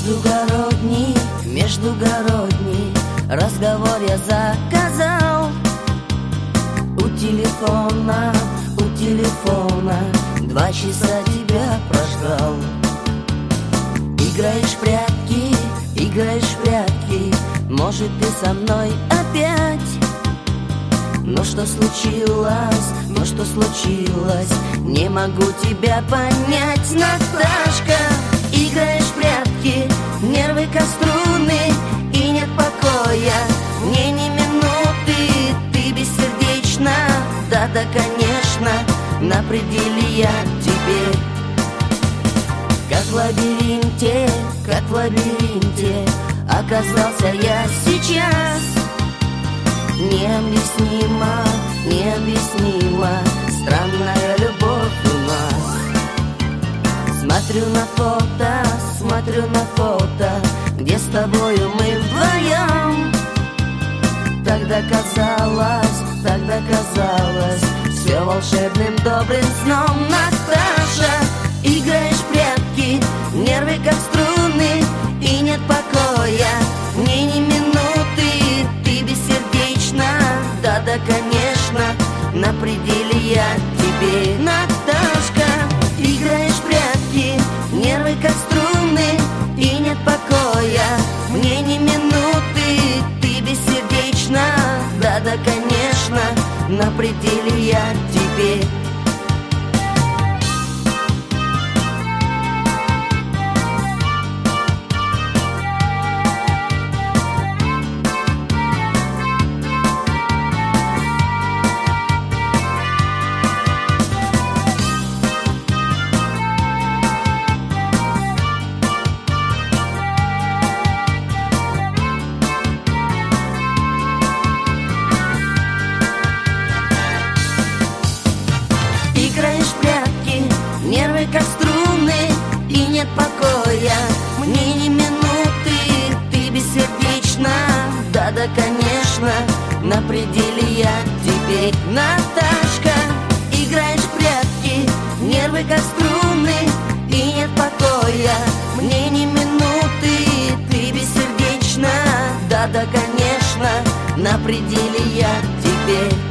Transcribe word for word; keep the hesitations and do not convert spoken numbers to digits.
Междугородний, междугородний разговор я заказал. У телефона, у телефона два часа тебя прождал. Играешь в прятки, играешь в прятки, может ты со мной опять. Но что случилось, ну что случилось, не могу тебя понять, Наташка. Играешь в прятки, нервы как струны, и нет покоя, мне ни минуты, ты бессердечна. Да-да, конечно, на пределе я тебе. Как в лабиринте, как в лабиринте оказался я сейчас. Необъяснимо, необъяснимо странная любовь у нас. Смотрю на фото, смотрю на фото, где с тобою мы вдвоем. Тогда казалось, тогда казалось все волшебным добрым сном. Наташа, играешь в прятки, нервы как струны, и нет покоя, мне ни минуты, ты бессердечна. Да-да, конечно, на пределе я тебе. Наташка, играешь в прятки, нервы как струны, и нет покоя, мне ни минуты, ты бессердечна. Да-да, конечно, на пределе я тебе. Играешь в прятки, нервы как струны, и нет покоя, мне ни минуты, ты бессердечна. Да-да, конечно, на пределе я тебе. Наташка, играешь в прятки, нервы как струны, и нет покоя, мне ни минуты, ты бессердечна. Да-да, конечно, на пределе я тебе.